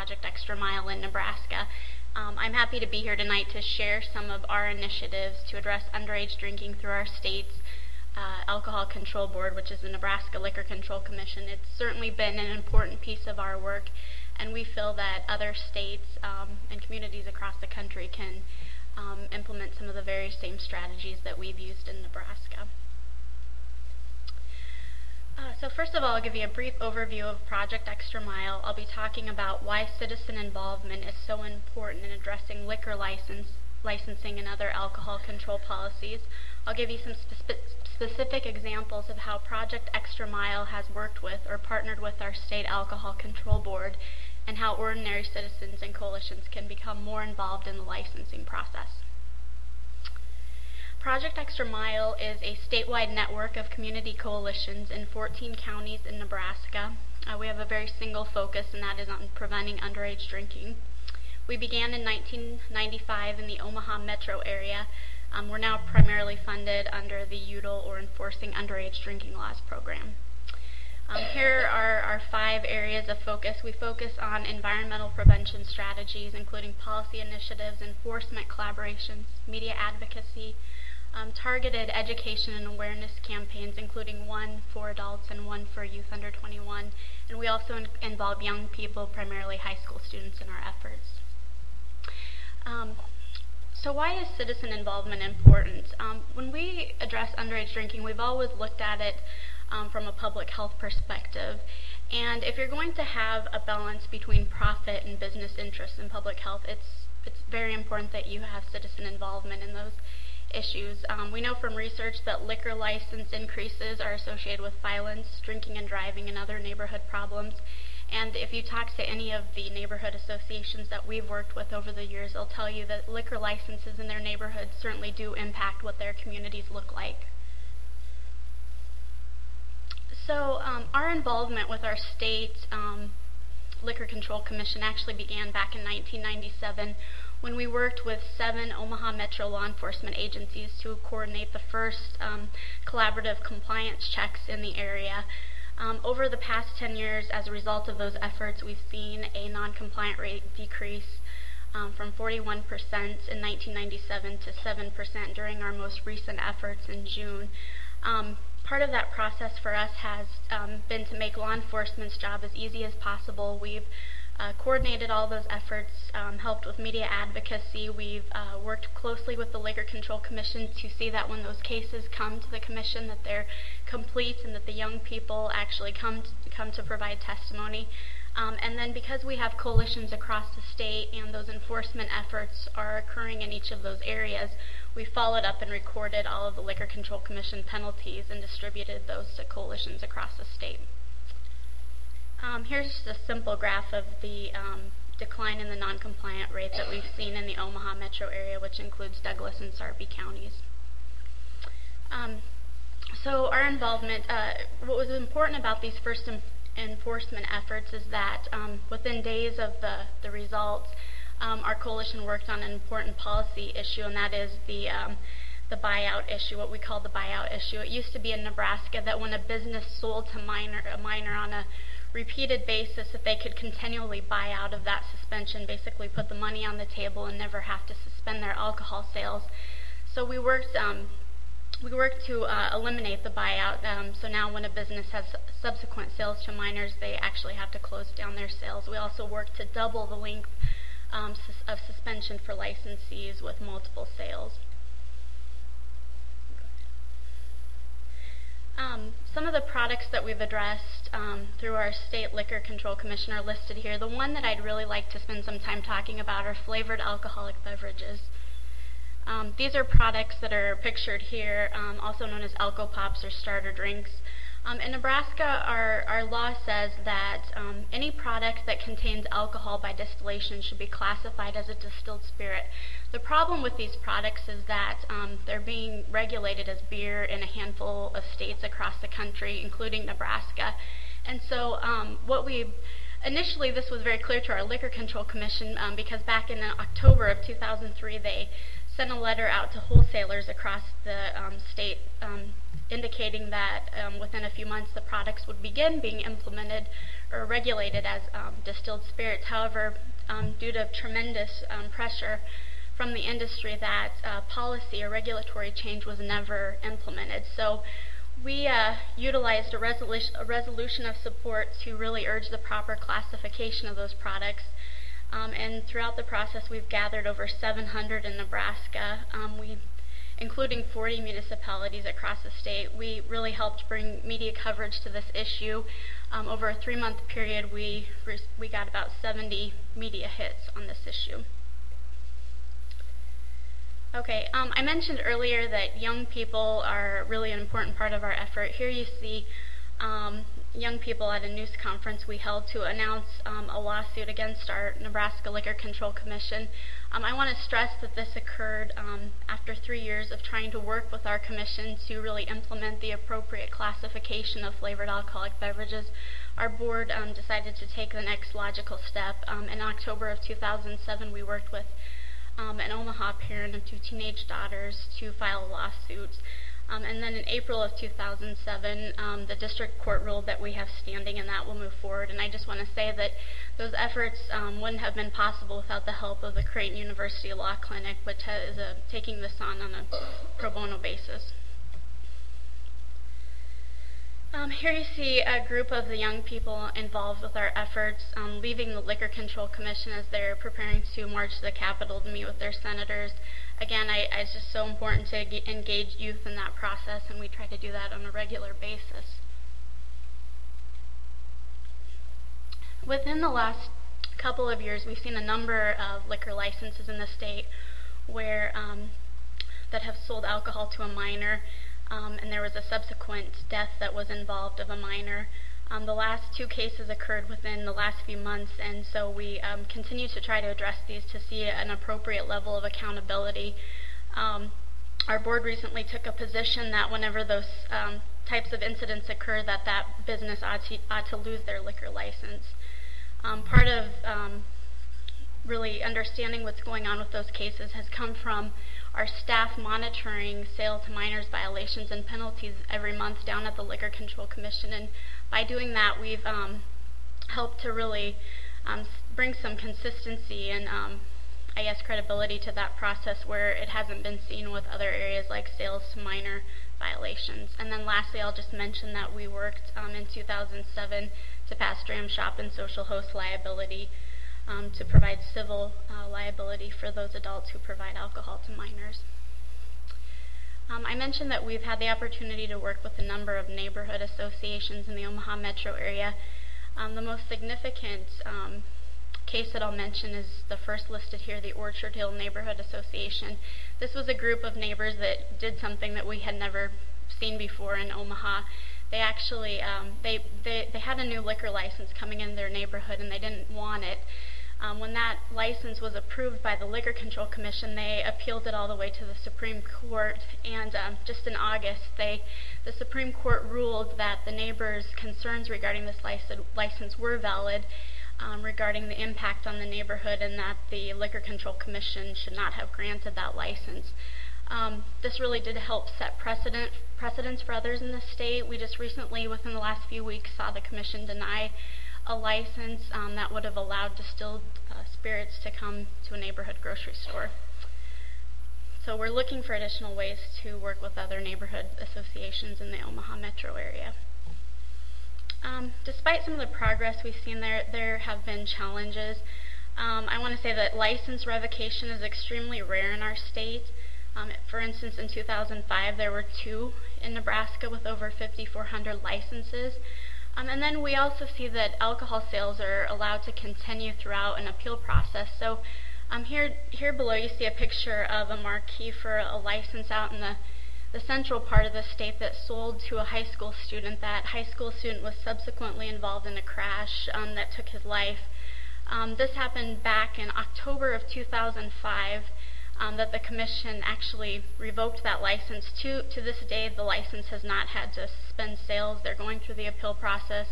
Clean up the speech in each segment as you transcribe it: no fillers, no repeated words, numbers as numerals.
Project Extra Mile in Nebraska. I'm happy to be here tonight to share some of our initiatives to address underage drinking through our state's Alcohol Control Board, which is the Nebraska Liquor Control Commission. It's certainly been an important piece of our work, and we feel that other states and communities across the country can implement some of the very same strategies that we've used in Nebraska. So first of all, I'll give you a brief overview of Project Extra Mile. I'll be talking about why citizen involvement is so important in addressing liquor licensing and other alcohol control policies. I'll give you some specific examples of how Project Extra Mile has worked with or partnered with our state alcohol control board, and how ordinary citizens and coalitions can become more involved in the licensing process. Project Extra Mile is a statewide network of community coalitions in 14 counties in Nebraska. We have a very single focus, and that is on preventing underage drinking. We began in 1995 in the Omaha metro area. We're now primarily funded under the UDL, or Enforcing Underage Drinking Laws program. Here are our 5 areas of focus. We focus on environmental prevention strategies, including policy initiatives, enforcement collaborations, media advocacy, targeted education and awareness campaigns, including one for adults and one for youth under 21. And we also involve young people, primarily high school students, in our efforts. So why is citizen involvement important? When we address underage drinking, we've always looked at it from a public health perspective. And if you're going to have a balance between profit and business interests in public health, it's very important that you have citizen involvement in those issues. We know from research that liquor license increases are associated with violence, drinking and driving, and other neighborhood problems. And if you talk to any of the neighborhood associations that we've worked with over the years, they'll tell you that liquor licenses in their neighborhoods certainly do impact what their communities look like. So our involvement with our state Liquor Control Commission actually began back in 1997 when we worked with 7 Omaha Metro law enforcement agencies to coordinate the first collaborative compliance checks in the area. Over the past 10 years, as a result of those efforts, we've seen a non-compliant rate decrease from 41% in 1997 to 7% during our most recent efforts in June. Part of that process for us has been to make law enforcement's job as easy as possible. We've coordinated all those efforts, helped with media advocacy. We've worked closely with the Liquor Control Commission to see that when those cases come to the commission, that they're complete and that the young people actually come to provide testimony. And then because we have coalitions across the state and those enforcement efforts are occurring in each of those areas, we followed up and recorded all of the Liquor Control Commission penalties and distributed those to coalitions across the state. Here's just a simple graph of the decline in the non-compliant rate that we've seen in the Omaha metro area, which includes Douglas and Sarpy counties. So our involvement, what was important about these first enforcement efforts is that within days of the results, our coalition worked on an important policy issue, and that is the buyout issue, what we call the buyout issue. It used to be in Nebraska that when a business sold to a minor on a repeated basis, that they could continually buy out of that suspension, basically put the money on the table and never have to suspend their alcohol sales. So we worked to eliminate the buyout. So now when a business has subsequent sales to minors, they actually have to close down their sales. We also worked to double the length of suspension for licensees with multiple sales. Some of the products that we've addressed through our State Liquor Control Commission are listed here. The one that I'd really like to spend some time talking about are flavored alcoholic beverages. These are products that are pictured here, also known as Alco Pops or starter drinks. In Nebraska, our law says that any product that contains alcohol by distillation should be classified as a distilled spirit. The problem with these products is that they're being regulated as beer in a handful of states across the country, including Nebraska. And so initially this was very clear to our Liquor Control Commission because back in October of 2003 they sent a letter out to wholesalers across the state indicating that within a few months the products would begin being implemented or regulated as distilled spirits. However, due to tremendous pressure from the industry, that policy or regulatory change was never implemented. So we utilized a resolution of support to really urge the proper classification of those products. And throughout the process, we've gathered over 700 in Nebraska, including 40 municipalities across the state. We really helped bring media coverage to this issue. Over a 3-month period, we got about 70 media hits on this issue. Okay, I mentioned earlier that young people are really an important part of our effort. Here you see young people at a news conference we held to announce a lawsuit against our Nebraska Liquor Control Commission. I want to stress that this occurred after 3 years of trying to work with our commission to really implement the appropriate classification of flavored alcoholic beverages. Our board decided to take the next logical step. In October of 2007, we worked with an Omaha parent of 2 teenage daughters to file a lawsuit. And then in April of 2007, the district court ruled that we have standing and that will move forward. And I just want to say that those efforts wouldn't have been possible without the help of the Creighton University Law Clinic, which is taking this on a pro bono basis. Here you see a group of the young people involved with our efforts, leaving the Liquor Control Commission as they're preparing to march to the Capitol to meet with their senators. Again, it's just so important to engage youth in that process, and we try to do that on a regular basis. Within the last couple of years, we've seen a number of liquor licenses in the state where that have sold alcohol to a minor. And there was a subsequent death that was involved of a minor. The last 2 cases occurred within the last few months, and so we continue to try to address these to see an appropriate level of accountability. Our board recently took a position that whenever those types of incidents occur, that business ought to lose their liquor license. Part of really understanding what's going on with those cases has come from our staff monitoring sale to minors violations and penalties every month down at the Liquor Control Commission, and by doing that we've helped to really bring some consistency and credibility to that process where it hasn't been seen with other areas like sales to minor violations. And then lastly, I'll just mention that we worked in 2007 to pass dram shop and social host liability to provide civil liability for those adults who provide alcohol to minors. I mentioned that we've had the opportunity to work with a number of neighborhood associations in the Omaha metro area. The most significant case that I'll mention is the first listed here, the Orchard Hill Neighborhood Association. This was a group of neighbors that did something that we had never seen before in Omaha. They actually they had a new liquor license coming in their neighborhood, and they didn't want it. When that license was approved by the Liquor Control Commission, they appealed it all the way to the Supreme Court, and just in August, the Supreme Court ruled that the neighbors' concerns regarding this license were valid, regarding the impact on the neighborhood, and that the Liquor Control Commission should not have granted that license. This really did help set precedents for others in the state. We just recently, within the last few weeks, saw the Commission deny a license that would have allowed distilled spirits to come to a neighborhood grocery store. So we're looking for additional ways to work with other neighborhood associations in the Omaha metro area. Despite some of the progress we've seen there have been challenges. I want to say that license revocation is extremely rare in our state. For instance, in 2005, there were 2 in Nebraska with over 5,400 licenses. And then we also see that alcohol sales are allowed to continue throughout an appeal process. So here below you see a picture of a marquee for a license out in the central part of the state that sold to a high school student. That high school student was subsequently involved in a crash that took his life. This happened back in October of 2005. That the Commission actually revoked that license. To this day, the license has not had to suspend sales. They're going through the appeal process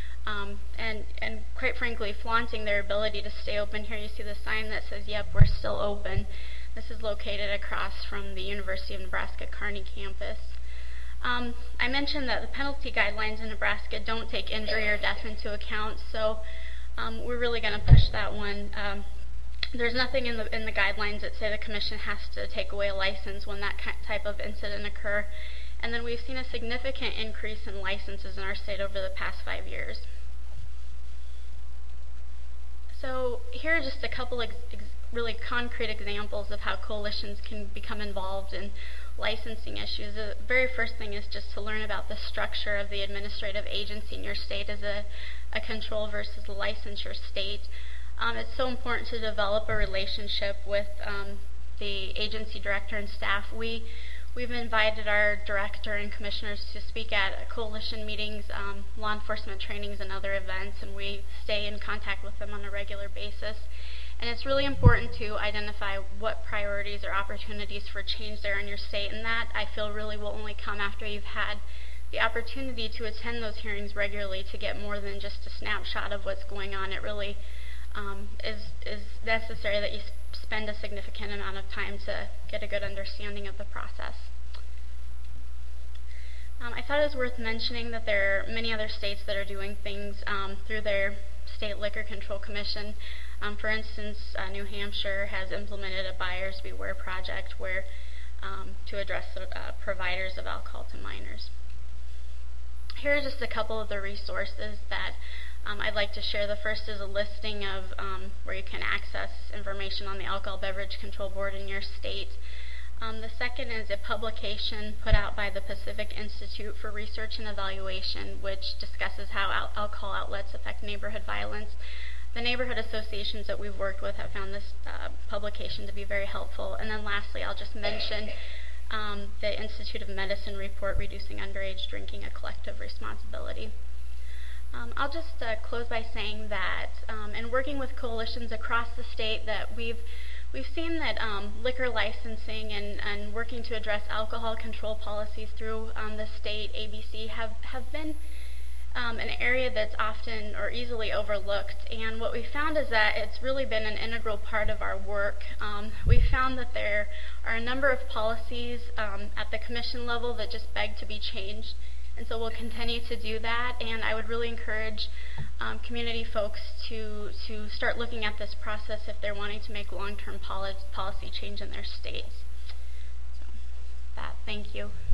and quite frankly flaunting their ability to stay open. Here you see the sign that says, "Yep, we're still open." This is located across from the University of Nebraska Kearney campus. I mentioned that the penalty guidelines in Nebraska don't take injury or death into account, so we're really going to push that one. There's nothing in the guidelines that say the commission has to take away a license when that type of incident occur. And then we've seen a significant increase in licenses in our state over the past 5 years. So here are just a couple really concrete examples of how coalitions can become involved in licensing issues. The very first thing is just to learn about the structure of the administrative agency in your state as a control versus a licensure state. It's so important to develop a relationship with the agency director and staff. We've invited our director and commissioners to speak at coalition meetings, law enforcement trainings, and other events, and we stay in contact with them on a regular basis. And it's really important to identify what priorities or opportunities for change there in your state, and that I feel really will only come after you've had the opportunity to attend those hearings regularly to get more than just a snapshot of what's going on. It really is necessary that you spend a significant amount of time to get a good understanding of the process. I thought it was worth mentioning that there are many other states that are doing things through their state liquor control commission. For instance, New Hampshire has implemented a Buyers Beware project where to address providers of alcohol to minors. Here are just a couple of the resources that I'd like to share. The first is a listing of where you can access information on the Alcohol Beverage Control Board in your state. The second is a publication put out by the Pacific Institute for Research and Evaluation, which discusses how alcohol outlets affect neighborhood violence. The neighborhood associations that we've worked with have found this publication to be very helpful. And then lastly, I'll just mention the Institute of Medicine report, Reducing Underage Drinking, A Collective Responsibility. I'll just close by saying that in working with coalitions across the state that we've seen that liquor licensing and working to address alcohol control policies through the state ABC have been an area that's often or easily overlooked. And what we found is that it's really been an integral part of our work. We found that there are a number of policies at the commission level that just beg to be changed. And so we'll continue to do that, and I would really encourage community folks to start looking at this process if they're wanting to make long-term policy change in their states. So, thank you.